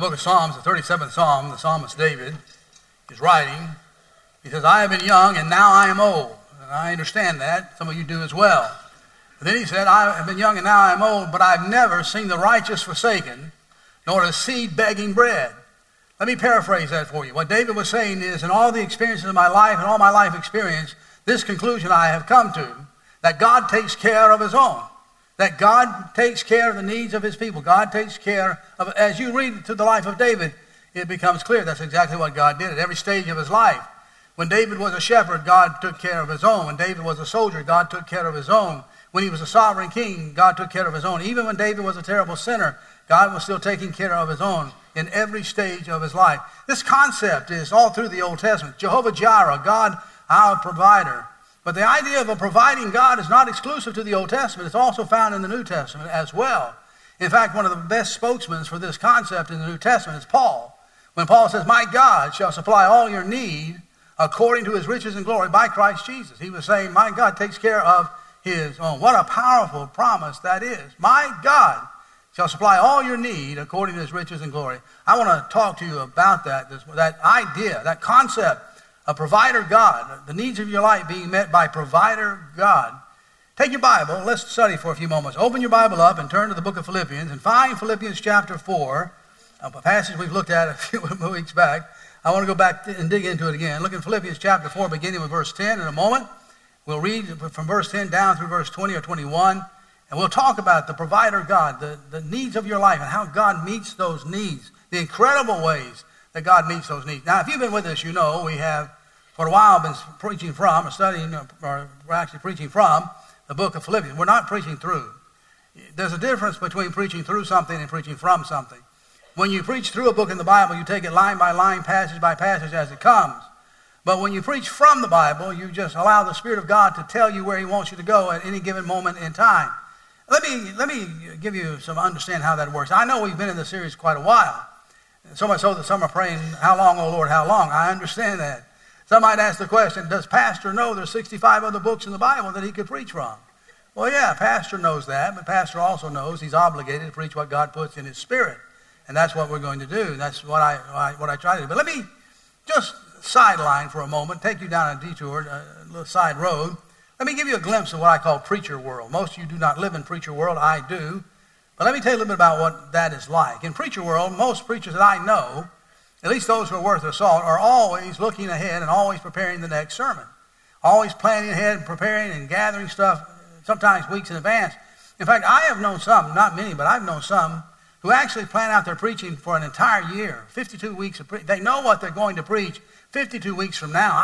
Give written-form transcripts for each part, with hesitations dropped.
book of Psalms, the 37th Psalm, the psalmist David is writing. He says, I have been young and now I am old. And I understand that. Some of you do as well. But then he said, I have been young and now I am old, but I've never seen the righteous forsaken, nor a seed begging bread. Let me paraphrase that for you. What David was saying is, in all the experiences of my life and all my life experience, this conclusion I have come to, that God takes care of his own. That God takes care of the needs of his people. God takes care of, as you read through the life of David, it becomes clear that's exactly what God did at every stage of his life. When David was a shepherd, God took care of his own. When David was a soldier, God took care of his own. When he was a sovereign king, God took care of his own. Even when David was a terrible sinner, God was still taking care of his own in every stage of his life. This concept is all through the Old Testament. Jehovah Jireh, God our provider. But the idea of a providing God is not exclusive to the Old Testament. It's also found in the New Testament as well. In fact, one of the best spokesmen for this concept in the New Testament is Paul. When Paul says, my God shall supply all your need according to his riches and glory by Christ Jesus. He was saying, my God takes care of his own. What a powerful promise that is. My God shall supply all your need according to his riches and glory. I want to talk to you about that idea, that concept. A provider God, the needs of your life being met by provider God. Take your Bible, let's study for a few moments. Open your Bible up and turn to the book of Philippians and find Philippians chapter 4, a passage we've looked at a few weeks back. I want to go back and dig into it again. Look in Philippians chapter 4, beginning with verse 10 in a moment. We'll read from verse 10 down through verse 20 or 21, and we'll talk about the provider God, the needs of your life and how God meets those needs, the incredible ways that God meets those needs. Now, if you've been with us, you know we have for a while been preaching from, or studying, or we're actually preaching from the book of Philippians. We're not preaching through. There's a difference between preaching through something and preaching from something. When you preach through a book in the Bible, you take it line by line, passage by passage as it comes. But when you preach from the Bible, you just allow the Spirit of God to tell you where he wants you to go at any given moment in time. Let me give you some understand how that works. I know we've been in this series quite a while. So much so that some are praying, how long, oh Lord, how long? I understand that. Some might ask the question, does Pastor know there's 65 other books in the Bible that he could preach from? Well, yeah, Pastor knows that, but Pastor also knows he's obligated to preach what God puts in his spirit. And that's what we're going to do. That's what I try to do. But let me just sideline for a moment, take you down a detour, a little side road. Let me give you a glimpse of what I call preacher world. Most of you do not live in preacher world. I do. But let me tell you a little bit about what that is like. In preacher world, most preachers that I know, at least those who are worth their salt, are always looking ahead and always preparing the next sermon. Always planning ahead and preparing and gathering stuff, sometimes weeks in advance. In fact, I have known some, not many, but I've known some who actually plan out their preaching for an entire year, 52 weeks of preaching. They know what they're going to preach 52 weeks from now.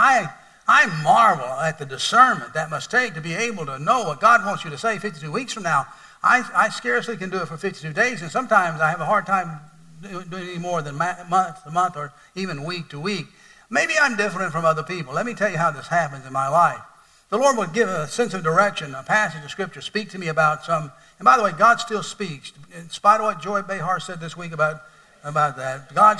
I marvel at the discernment that must take to be able to know what God wants you to say 52 weeks from now. I scarcely can do it for 52 days, and sometimes I have a hard time doing any more than month to month or even week to week. Maybe I'm different from other people. Let me tell you how this happens in my life. The Lord would give a sense of direction, a passage of Scripture, speak to me about some, and by the way, God still speaks. In spite of what Joy Behar said this week about that, God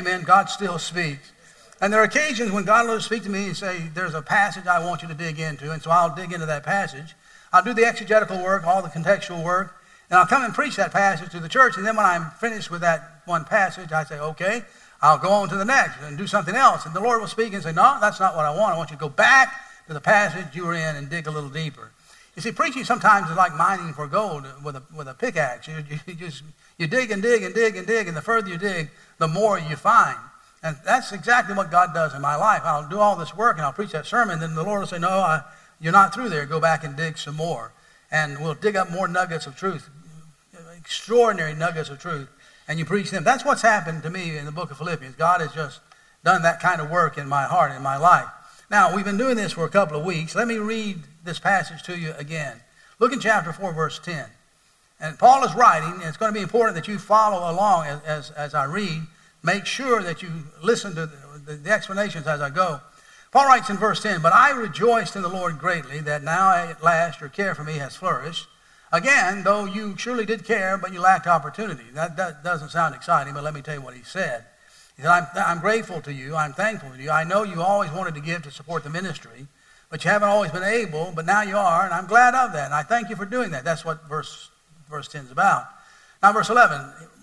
still speaks. And there are occasions when God will speak to me and say, there's a passage I want you to dig into, and so I'll dig into that passage. I'll do the exegetical work, all the contextual work, and I'll come and preach that passage to the church, and then when I'm finished with that one passage, I say, okay, I'll go on to the next and do something else. And the Lord will speak and say, no, that's not what I want. I want you to go back to the passage you were in and dig a little deeper. You see, preaching sometimes is like mining for gold with a pickaxe. You dig and dig and dig and dig, and the further you dig, the more you find. And that's exactly what God does in my life. I'll do all this work, and I'll preach that sermon, and then the Lord will say, no, you're not through there. Go back and dig some more. And we'll dig up more nuggets of truth, extraordinary nuggets of truth, and you preach them. That's what's happened to me in the book of Philippians. God has just done that kind of work in my heart, in my life. Now, we've been doing this for a couple of weeks. Let me read this passage to you again. Look in chapter 4, verse 10. And Paul is writing, and it's going to be important that you follow along as I read. Make sure that you listen to the explanations as I go. Paul writes in verse 10, but I rejoiced in the Lord greatly that now at last your care for me has flourished. Again, though you surely did care, but you lacked opportunity. That doesn't sound exciting, but let me tell you what he said. He said, I'm grateful to you. I'm thankful to you. I know you always wanted to give to support the ministry, but you haven't always been able, but now you are, and I'm glad of that. And I thank you for doing that. That's what verse 10 is about. Now, verse 11,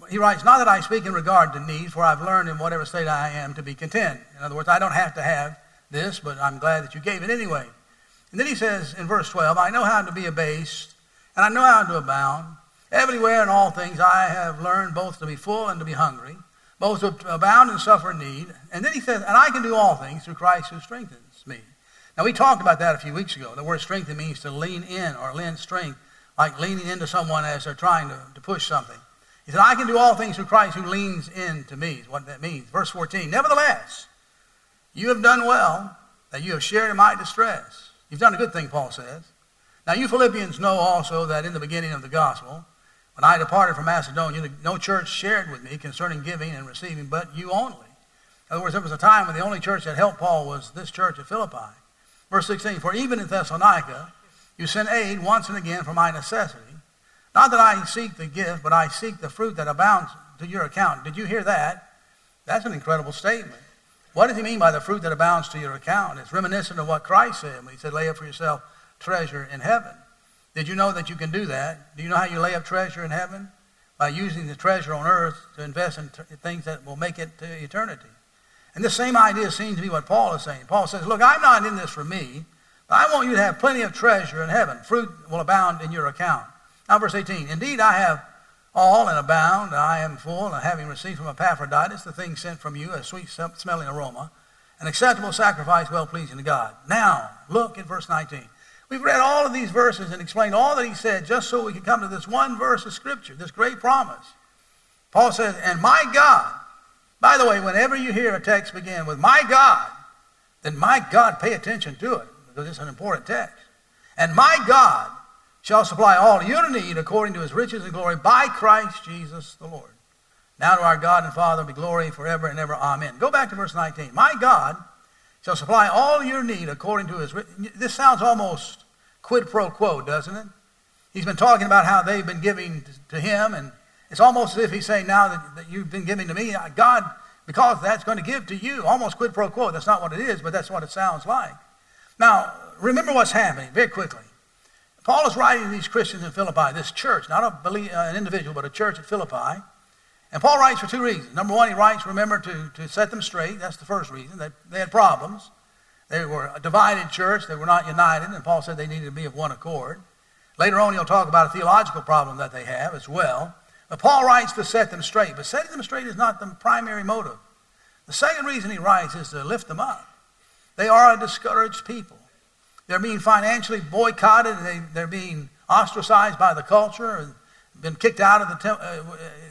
he writes, not that I speak in regard to need, for I've learned in whatever state I am to be content. In other words, I don't have to have this, but I'm glad that you gave it anyway. And then he says in verse 12, I know how to be abased, and I know how to abound. Everywhere in all things I have learned both to be full and to be hungry, both to abound and suffer need. And then he says, and I can do all things through Christ who strengthens me. Now, we talked about that a few weeks ago. The word strengthen means to lean in or lend strength, like leaning into someone as they're trying to push something. He said, I can do all things through Christ who leans into me, is what that means. Verse 14, nevertheless, you have done well that you have shared in my distress. You've done a good thing, Paul says. Now, you Philippians know also that in the beginning of the gospel, when I departed from Macedonia, no church shared with me concerning giving and receiving, but you only. In other words, there was a time when the only church that helped Paul was this church at Philippi. Verse 16, for even in Thessalonica, you sent aid once and again for my necessity. Not that I seek the gift, but I seek the fruit that abounds to your account. Did you hear that? That's an incredible statement. What does he mean by the fruit that abounds to your account? It's reminiscent of what Christ said when he said, lay up for yourself treasure in heaven. Did you know that you can do that? Do you know how you lay up treasure in heaven? By using the treasure on earth to invest in things that will make it to eternity. And this same idea seems to be what Paul is saying. Paul says, look, I'm not in this for me, but I want you to have plenty of treasure in heaven. Fruit will abound in your account. Now, verse 18, indeed, I have all and abound. I am full, and having received from Epaphroditus the thing sent from you, a sweet-smelling aroma, an acceptable sacrifice, well-pleasing to God. Now, look at verse 19. We've read all of these verses and explained all that he said just so we can come to this one verse of Scripture, this great promise. Paul says, and my God, by the way, whenever you hear a text begin with my God, then my God, pay attention to it, because it's an important text. And my God shall supply all your need according to his riches and glory by Christ Jesus the Lord. Now to our God and Father be glory forever and ever. Amen. Go back to verse 19. My God shall supply all your need according to his riches. This sounds almost quid pro quo, doesn't it? He's been talking about how they've been giving to him, and it's almost as if he's saying now that you've been giving to me, God, because that's going to give to you. Almost quid pro quo. That's not what it is, but that's what it sounds like. Now, remember what's happening very quickly. Paul is writing to these Christians in Philippi, this church, not an individual, but a church at Philippi. And Paul writes for two reasons. Number one, he writes, remember, to set them straight. That's the first reason. They had problems. They were a divided church. They were not united, and Paul said they needed to be of one accord. Later on, he'll talk about a theological problem that they have as well. But Paul writes to set them straight. But setting them straight is not the primary motive. The second reason he writes is to lift them up. They are a discouraged people. They're being financially boycotted. They're being ostracized by the culture and been kicked out of the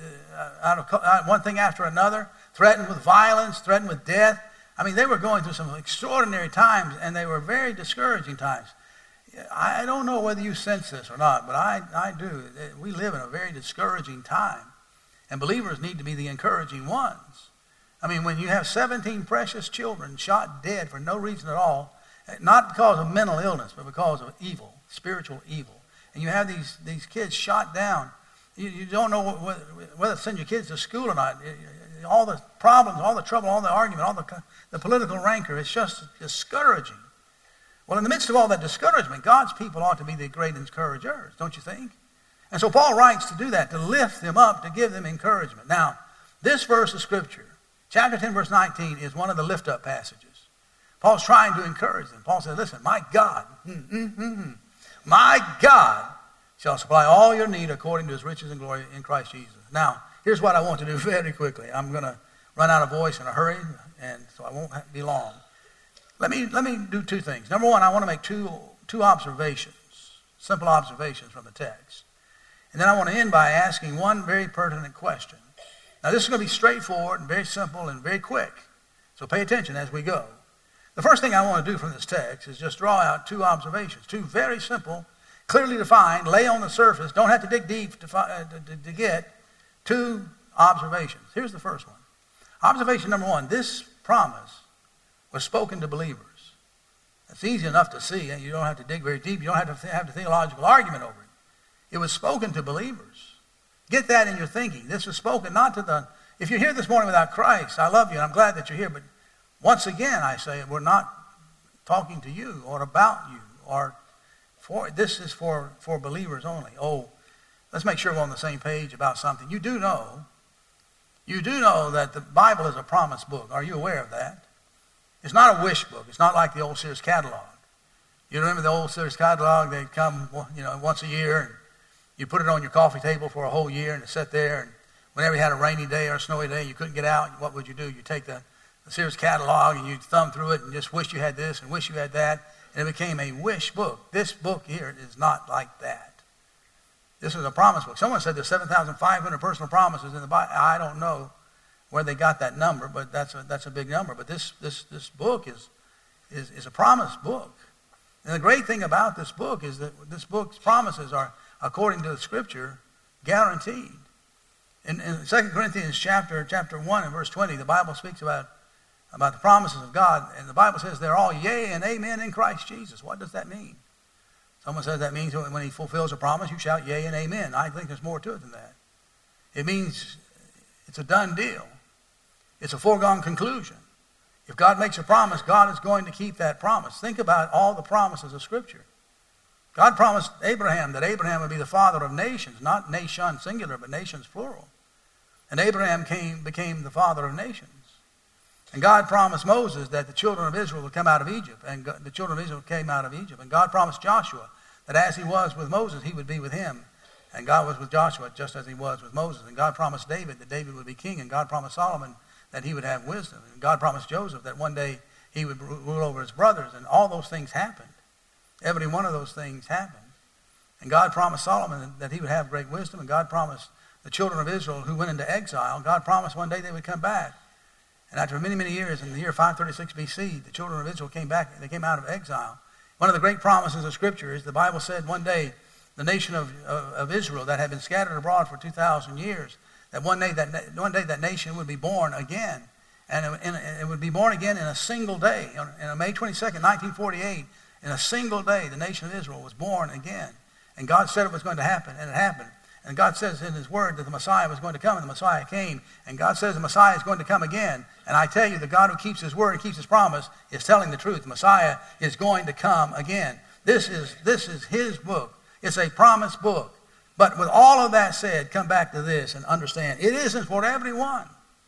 one thing after another, threatened with violence, threatened with death. I mean, they were going through some extraordinary times, and they were very discouraging times. I don't know whether you sense this or not, but I do. We live in a very discouraging time, and believers need to be the encouraging ones. I mean, when you have 17 precious children shot dead for no reason at all, not because of mental illness, but because of evil, spiritual evil, and you have these kids shot down, you don't know whether to send your kids to school or not. All the problems, all the trouble, all the argument, all the political rancor, it's just discouraging. Well, in the midst of all that discouragement, God's people ought to be the great encouragers, don't you think? And so Paul writes to do that, to lift them up, to give them encouragement. Now, this verse of Scripture, chapter 10, verse 19, is one of the lift-up passages. Paul's trying to encourage them. Paul says, listen, my God, my God shall supply all your need according to his riches and glory in Christ Jesus. Now, here's what I want to do very quickly. I'm going to run out of voice in a hurry, and so I won't be long. Let me do two things. Number one, I want to make two observations, simple observations from the text. And then I want to end by asking one very pertinent question. Now, this is going to be straightforward and very simple and very quick, so pay attention as we go. The first thing I want to do from this text is just draw out two observations, two very simple, clearly defined, lay on the surface, don't have to dig deep to get two observations. Here's the first one. Observation number one, this promise was spoken to believers. It's easy enough to see, and you don't have to dig very deep. You don't have to have a theological argument over it. It was spoken to believers. Get that in your thinking. This was spoken not to the... If you're here this morning without Christ, I love you, and I'm glad that you're here, but once again, I say, we're not talking to you or about you, or this is for believers only. Oh, let's make sure we're on the same page about something. You do know You do know that the Bible is a promise book. Are you aware of that? It's not a wish book. It's not like the old Sears catalog. You remember the old Sears catalog? They'd come, once a year, and you put it on your coffee table for a whole year, and it sat there. And whenever you had a rainy day or a snowy day, you couldn't get out. What would you do? You take the Sears catalog and you thumb through it and just wish you had this and wish you had that, and it became a wish book. This book here is not like that. This is a promise book. Someone said there's 7,500 personal promises in the Bible. I don't know where they got that number, but that's a big number. But this book is a promise book. And the great thing about this book is that this book's promises are, according to the Scripture, guaranteed. In 2 Corinthians chapter 1 and verse 20, the Bible speaks about the promises of God, and the Bible says they're all yea and amen in Christ Jesus. What does that mean? Someone says that means when he fulfills a promise, you shout yea and amen. I think there's more to it than that. It means it's a done deal. It's a foregone conclusion. If God makes a promise, God is going to keep that promise. Think about all the promises of Scripture. God promised Abraham that Abraham would be the father of nations, not nation singular, but nations plural. And Abraham became the father of nations. And God promised Moses that the children of Israel would come out of Egypt. And the children of Israel came out of Egypt. And God promised Joshua that as he was with Moses, he would be with him. And God was with Joshua just as he was with Moses. And God promised David that David would be king. And God promised Solomon that he would have wisdom. And God promised Joseph that one day he would rule over his brothers. And all those things happened. Every one of those things happened. And God promised Solomon that he would have great wisdom. And God promised the children of Israel who went into exile, God promised one day they would come back. And after many, many years, in the year 536 BC, the children of Israel came back. They came out of exile. One of the great promises of Scripture is the Bible said one day the nation of Israel that had been scattered abroad for 2,000 years, that one day that nation would be born again. And it would be born again in a single day. On May 22nd, 1948, in a single day, the nation of Israel was born again. And God said it was going to happen, and it happened. And God says in his word that the Messiah was going to come, and the Messiah came. And God says the Messiah is going to come again. And I tell you, the God who keeps his word and keeps his promise is telling the truth. The Messiah is going to come again. This is his book. It's a promise book. But with all of that said, come back to this and understand, it isn't for everyone.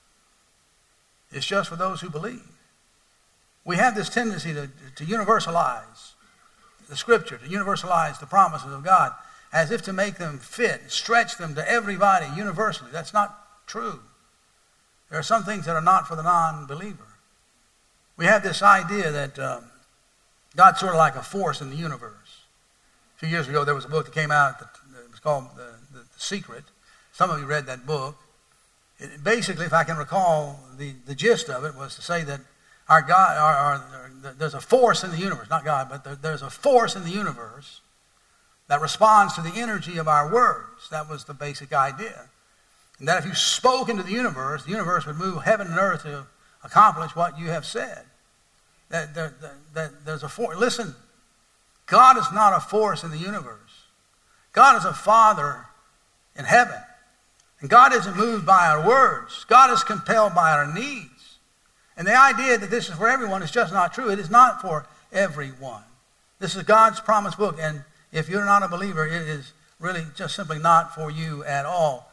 It's just for those who believe. We have this tendency to universalize the Scripture, to universalize the promises of God, as if to make them fit, stretch them to everybody universally. That's not true. There are some things that are not for the non-believer. We have this idea that God's sort of like a force in the universe. A few years ago, there was a book that came out that was called The Secret. Some of you read that book. Basically, if I can recall, the gist of it was to say that our God, there's a force in the universe, not God, but there's a force in the universe that responds to the energy of our words. That was the basic idea. And that if you spoke into the universe would move heaven and earth to accomplish what you have said. That there's a force. Listen, God is not a force in the universe. God is a Father in heaven. And God isn't moved by our words. God is compelled by our needs. And the idea that this is for everyone is just not true. It is not for everyone. This is God's promise book, and if you're not a believer, it is really just simply not for you at all.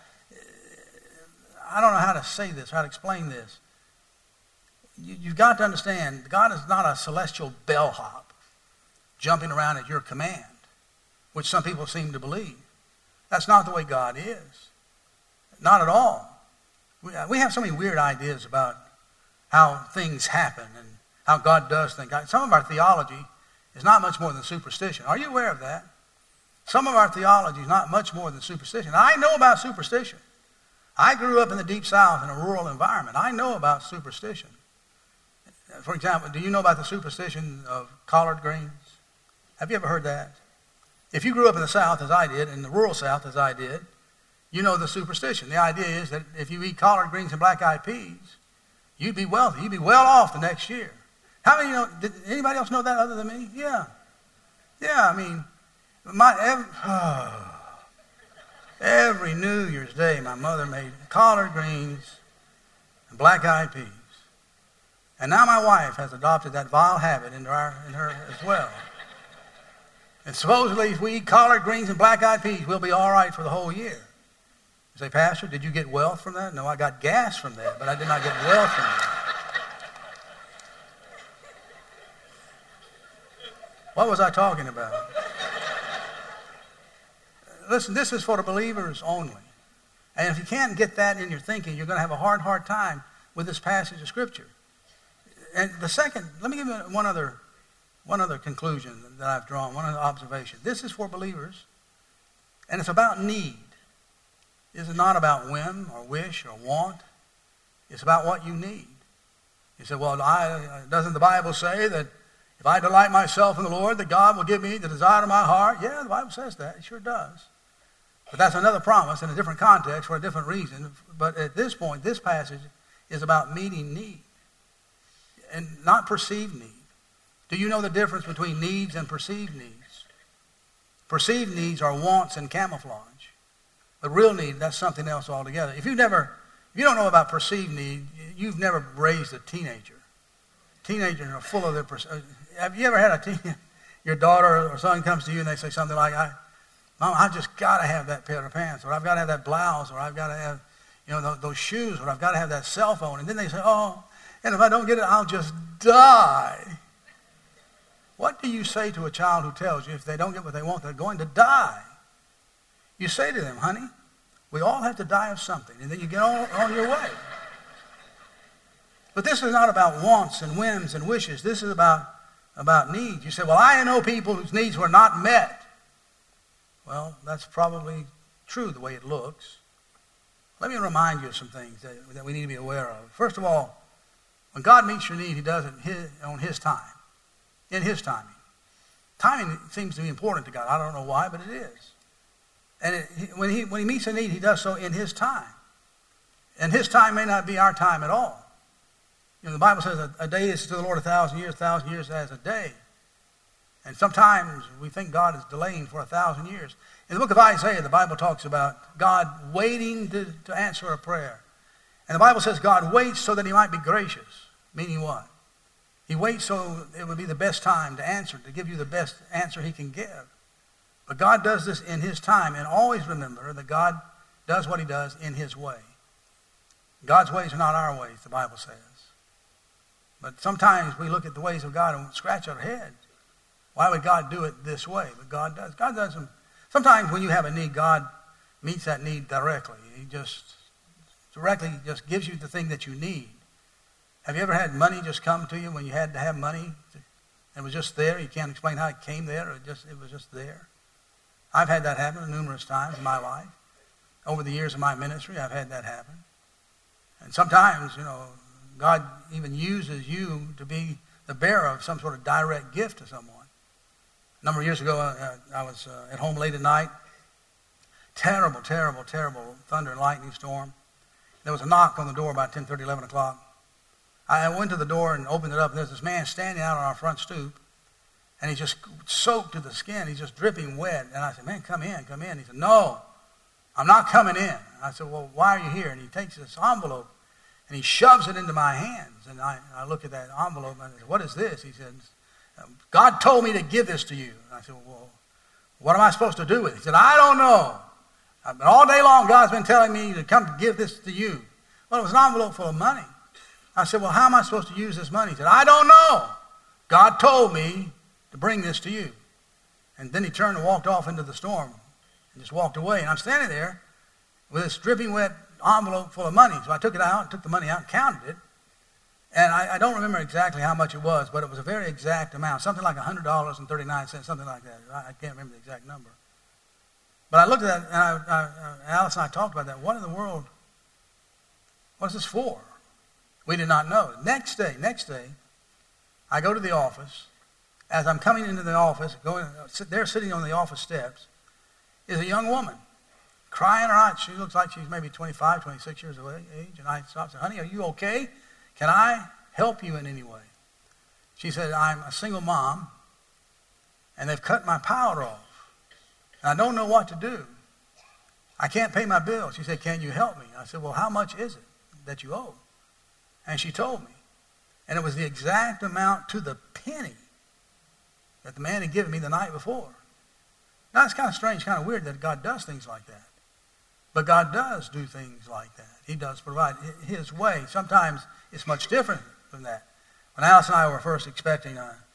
I don't know how to say this, how to explain this. You've got to understand, God is not a celestial bellhop jumping around at your command, which some people seem to believe. That's not the way God is. Not at all. We have so many weird ideas about how things happen and how God does things. Some of our theology is not much more than superstition. Are you aware of that? Some of our theology is not much more than superstition. I know about superstition. I grew up in the Deep South in a rural environment. I know about superstition. For example, do you know about the superstition of collard greens? Have you ever heard that? If you grew up in the South as I did, in the rural South as I did, you know the superstition. The idea is that if you eat collard greens and black-eyed peas, you'd be wealthy. You'd be well off the next year. How many know? Did anybody else know that other than me? Yeah. Yeah, I mean, every New Year's Day, my mother made collard greens and black-eyed peas. And now my wife has adopted that vile habit in her as well. And supposedly if we eat collard greens and black-eyed peas, we'll be all right for the whole year. You say, Pastor, did you get wealth from that? No, I got gas from that, but I did not get wealth from that. What was I talking about? Listen, this is for the believers only. And if you can't get that in your thinking, you're going to have a hard time with this passage of Scripture. And the second, let me give you one other conclusion that I've drawn, one other observation. This is for believers, and it's about need. This is not about whim or wish or want. It's about what you need. You say, well, doesn't the Bible say that if I delight myself in the Lord, that God will give me the desire of my heart? Yeah, the Bible says that. It sure does. But that's another promise in a different context for a different reason. But at this point, this passage is about meeting need and not perceived need. Do you know the difference between needs and perceived needs? Perceived needs are wants and camouflage. But real need, that's something else altogether. If you don't know about perceived need, you've never raised a teenager. Teenagers are full of their have you ever had your daughter or son comes to you and they say something like, Mom, I just got to have that pair of pants, or I've got to have that blouse, or I've got to have those shoes, or I've got to have that cell phone. And then they say, oh, and if I don't get it, I'll just die. What do you say to a child who tells you if they don't get what they want, they're going to die? You say to them, honey, we all have to die of something, and then you get on your way. But this is not about wants and whims and wishes. This is about needs. You say, well, I know people whose needs were not met. Well, that's probably true the way it looks. Let me remind you of some things that we need to be aware of. First of all, when God meets your need, he does it on his time, in his timing. Timing seems to be important to God. I don't know why, but it is. And when he meets a need, he does so in his time. And his time may not be our time at all. The Bible says a day is to the Lord 1,000 years as a day. And sometimes we think God is delaying for 1,000 years. In the book of Isaiah, the Bible talks about God waiting to answer a prayer. And the Bible says God waits so that he might be gracious. Meaning what? He waits so it would be the best time to answer, to give you the best answer he can give. But God does this in his time. And always remember that God does what he does in his way. God's ways are not our ways, the Bible says. But sometimes we look at the ways of God and scratch our head. Why would God do it this way? But God does. God does them. Sometimes when you have a need, God meets that need directly. He just directly just gives you the thing that you need. Have you ever had money just come to you when you had to have money? It was just there. You can't explain how it came there. It was just there. I've had that happen numerous times in my life. Over the years of my ministry, I've had that happen. And sometimes, God even uses you to be the bearer of some sort of direct gift to someone. A number of years ago, I was at home late at night. Terrible, terrible, terrible thunder and lightning storm. There was a knock on the door about 10:30, 11 o'clock. I went to the door and opened it up, and there's this man standing out on our front stoop, and he's just soaked to the skin. He's just dripping wet. And I said, man, come in, come in. He said, no, I'm not coming in. I said, well, why are you here? And he takes this envelope, and he shoves it into my hands. And I look at that envelope, and I said, what is this? He said, God told me to give this to you. And I said, well, what am I supposed to do with it? He said, I don't know. All day long, God's been telling me to come to give this to you. Well, it was an envelope full of money. I said, well, how am I supposed to use this money? He said, I don't know. God told me to bring this to you. And then he turned and walked off into the storm and just walked away. And I'm standing there with this dripping wet envelope full of money. So I took it out, took the money out, and counted it. And I don't remember exactly how much it was, but it was a very exact amount, something like $100.39, something like that. I can't remember the exact number. But I looked at that, and Alice and I talked about that. What in the world, what is this for? We did not know. Next day, I go to the office. As I'm coming into the office, there sitting on the office steps, is a young woman, crying her eyes. She looks like she's maybe 25, 26 years of age. And I stopped and said, honey, are you okay? Can I help you in any way? She said, I'm a single mom, and they've cut my power off. And I don't know what to do. I can't pay my bill. She said, can you help me? I said, well, how much is it that you owe? And she told me. And it was the exact amount to the penny that the man had given me the night before. Now, it's kind of strange, kind of weird that God does things like that. But God does do things like that. He does provide his way. Sometimes it's much different than that. When Alice and I were first expecting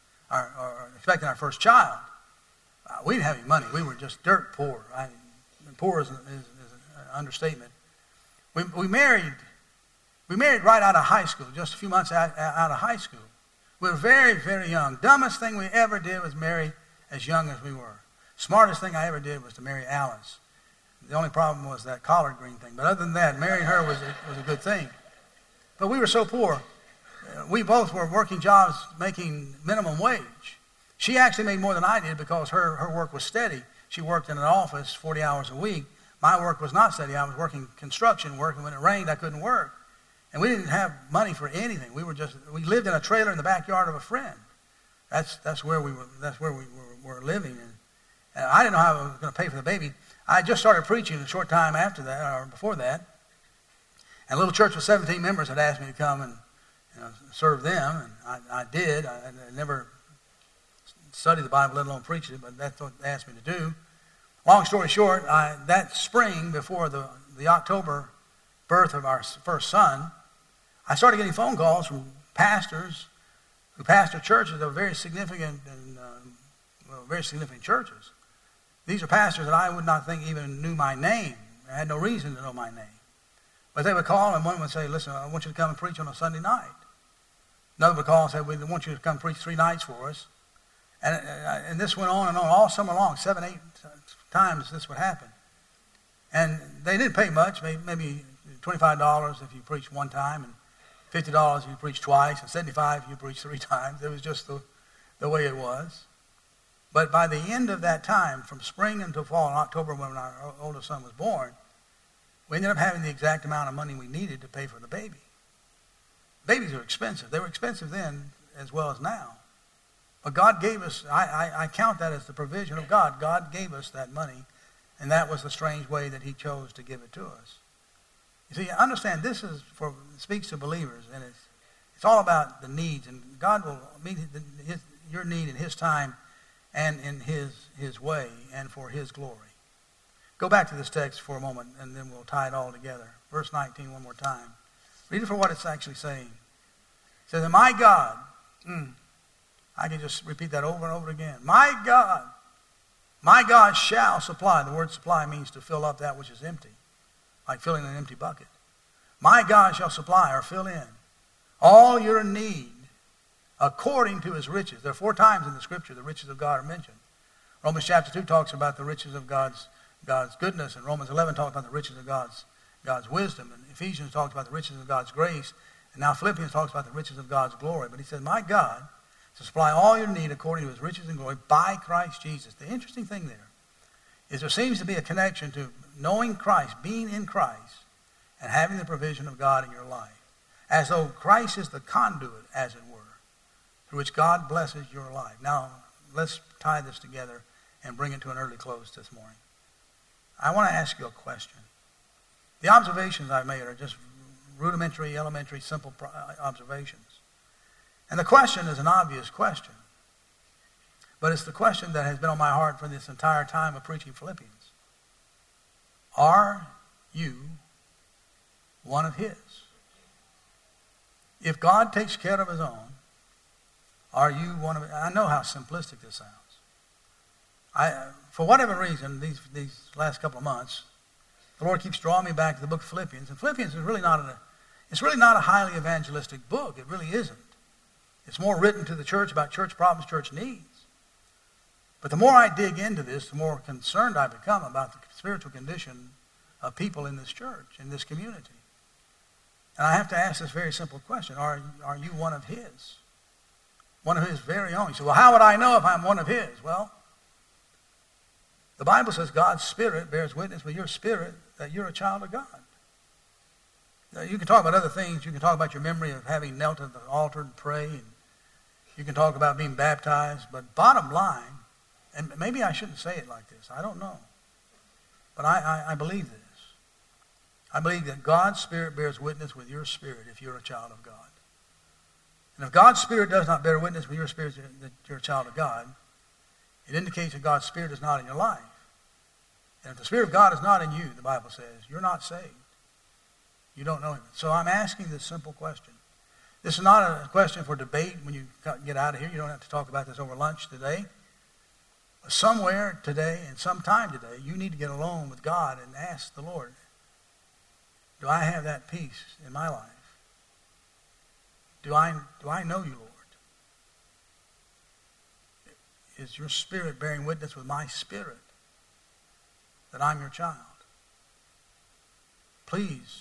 our first child, we didn't have any money. We were just dirt poor. Poor is an understatement. We married right out of high school, just a few months out of high school. We were very, very young. Dumbest thing we ever did was marry as young as we were. Smartest thing I ever did was to marry Alice. The only problem was that collard green thing. But other than that, marrying her was a good thing. But we were so poor. We both were working jobs making minimum wage. She actually made more than I did because her work was steady. She worked in an office 40 hours a week. My work was not steady. I was working construction work, and when it rained, I couldn't work. And we didn't have money for anything. We lived in a trailer in the backyard of a friend. That's where we were living. And I didn't know how I was going to pay for the baby. I just started preaching a short time after that, or before that. And a little church with 17 members had asked me to come and serve them, and I did. I never studied the Bible, let alone preach it, but that's what they asked me to do. Long story short, that spring, before the October birth of our first son, I started getting phone calls from pastors who pastor churches that were very significant churches. These are pastors that I would not think even knew my name. I had no reason to know my name. But they would call, and one would say, listen, I want you to come and preach on a Sunday night. Another would call and say, we want you to come preach 3 nights for us. And this went on and on all summer long. 7, 8 times this would happen. And they didn't pay much, maybe $25 if you preached one time, and $50 if you preached twice, and $75 if you preached 3 times. It was just the way it was. But by the end of that time, from spring until fall, in October when our oldest son was born, we ended up having the exact amount of money we needed to pay for the baby. Babies are expensive. They were expensive then as well as now. But God gave us, I count that as the provision of God. God gave us that money, and that was the strange way that he chose to give it to us. You see, understand, this is speaks to believers, and it's all about the needs, and God will meet your need in his time and in his way and for his glory. Go back to this text for a moment, and then we'll tie it all together. Verse 19 one more time. Read it for what it's actually saying. It says, my God, I can just repeat that over and over again. My God shall supply. The word supply means to fill up that which is empty, like filling an empty bucket. My God shall supply, or fill in, all your need according to his riches. There are 4 times in the scripture the riches of God are mentioned. Romans chapter 2 talks about the riches of God's goodness, and Romans 11 talks about the riches of God's wisdom, and Ephesians talks about the riches of God's grace, and now Philippians talks about the riches of God's glory. But he says, my God, to supply all your need according to his riches and glory by Christ Jesus. The interesting thing there is there seems to be a connection to knowing Christ, being in Christ, and having the provision of God in your life. As though Christ is the conduit, as it were, through which God blesses your life. Now, let's tie this together and bring it to an early close this morning. I want to ask you a question. The observations I've made are just rudimentary, elementary, simple observations. And the question is an obvious question. But it's the question that has been on my heart for this entire time of preaching Philippians. Are you one of his? If God takes care of his own, are you one of his? I know how simplistic this sounds. For whatever reason, these last couple of months, the Lord keeps drawing me back to the book of Philippians. And Philippians is really not a highly evangelistic book. It really isn't. It's more written to the church about church problems, church needs. But the more I dig into this, the more concerned I become about the spiritual condition of people in this church, in this community. And I have to ask this very simple question. Are you one of his? One of his very own. You say, well, how would I know if I'm one of his? Well, the Bible says God's Spirit bears witness with your spirit that you're a child of God. You can talk about other things. You can talk about your memory of having knelt at the altar and pray, and you can talk about being baptized. But bottom line, and maybe I shouldn't say it like this. I don't know. But I believe this. I believe that God's Spirit bears witness with your spirit if you're a child of God. And if God's Spirit does not bear witness with your spirit that you're a child of God, it indicates that God's Spirit is not in your life. And if the Spirit of God is not in you, the Bible says, you're not saved. You don't know him. So I'm asking this simple question. This is not a question for debate when you get out of here. You don't have to talk about this over lunch today. But somewhere today and sometime today, you need to get alone with God and ask the Lord, do I have that peace in my life? Do I know you, Lord? Is your Spirit bearing witness with my spirit that I'm your child? Please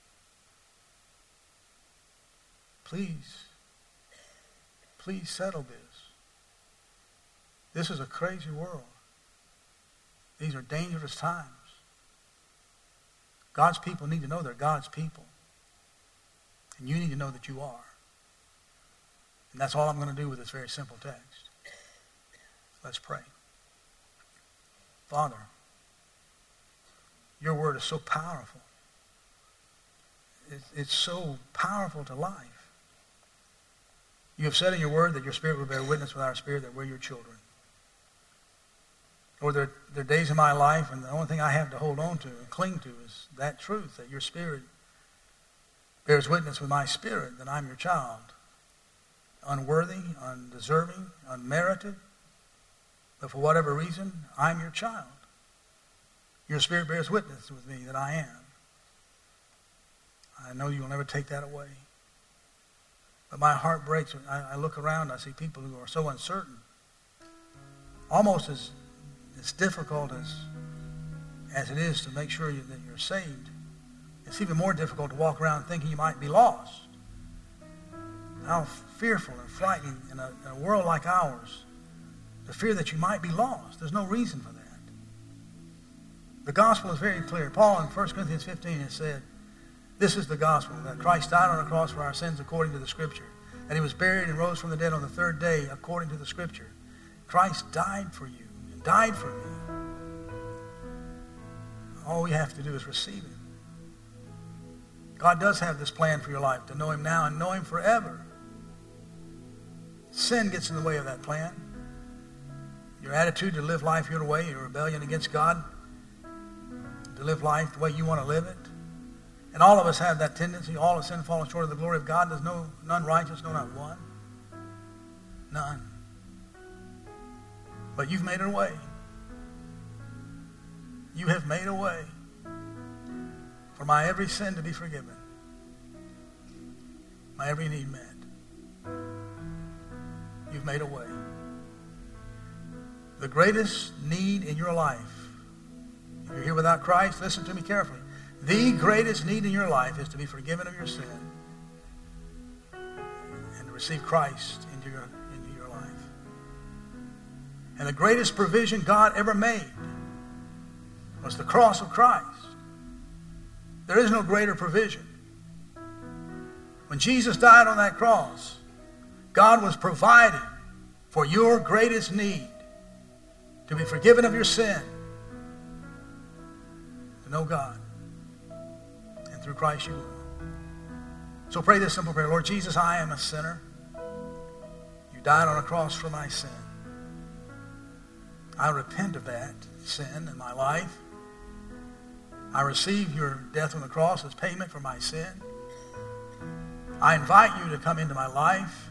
settle this. This is a crazy world. These are dangerous times. God's people need to know they're God's people. And you need to know that you are. And that's all I'm going to do with this very simple text. Let's pray. Father, your word is so powerful. It's so powerful to life. You have said in your word that your Spirit will bear witness with our spirit that we're your children. Lord, there are days in my life, and the only thing I have to hold on to and cling to is that truth, that your Spirit bears witness with my spirit that I'm your child. Unworthy, undeserving, unmerited, but for whatever reason, I'm your child. Your Spirit bears witness with me that I am. I know you'll never take that away. But my heart breaks when I look around, I see people who are so uncertain. Almost as difficult as it is to make sure that you're saved, it's even more difficult to walk around thinking you might be lost. How fearful and frightening in a world like ours, the fear that you might be lost. There's no reason for that. The gospel is very clear. Paul in 1 Corinthians 15 has said, this is the gospel, that Christ died on the cross for our sins according to the Scripture, that he was buried and rose from the dead on the third day according to the Scripture. Christ died for you and died for me. All we have to do is receive him. God does have this plan for your life, to know him now and know him forever. Sin gets in the way of that plan. Your attitude to live life your way, your rebellion against God, to live life the way you want to live it. And all of us have that tendency. All of sin fallen short of the glory of God. There's none righteous, no, not one. None. But you've made a way. You have made a way for my every sin to be forgiven. My every need met. You've made a way. The greatest need in your life, if you're here without Christ, listen to me carefully. The greatest need in your life is to be forgiven of your sin and to receive Christ into your life. And the greatest provision God ever made was the cross of Christ. There is no greater provision. When Jesus died on that cross, God was providing for your greatest need, to be forgiven of your sin, to know God. And through Christ you will. So pray this simple prayer. Lord Jesus, I am a sinner. You died on a cross for my sin. I repent of that sin in my life. I receive your death on the cross as payment for my sin. I invite you to come into my life.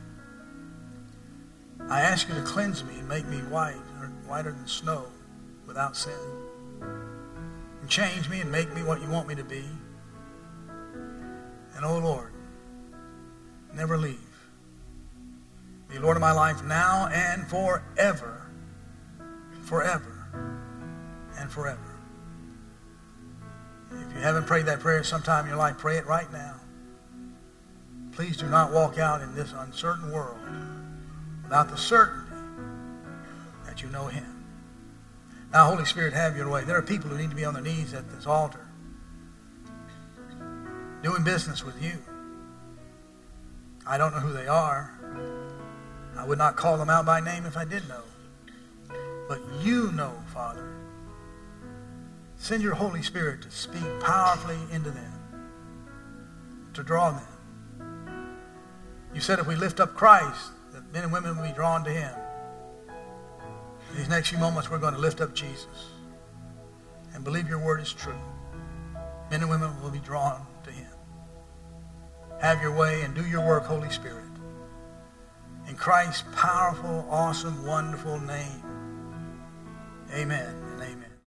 I ask you to cleanse me and make me whiter than snow, without sin. And change me and make me what you want me to be. And oh Lord, never leave. Be Lord of my life now and forever. Forever and forever. If you haven't prayed that prayer sometime in your life, pray it right now. Please do not walk out in this uncertain world without the certainty that you know him. Now, Holy Spirit, have your way. There are people who need to be on their knees at this altar, doing business with you. I don't know who they are. I would not call them out by name if I did know. But you know, Father. Send your Holy Spirit to speak powerfully into them, to draw them. You said if we lift up Christ, that men and women will be drawn to him. In these next few moments, we're going to lift up Jesus. and believe your word is true, men and women will be drawn to him. Have your way and do your work, Holy Spirit. In Christ's powerful, awesome, wonderful name. Amen.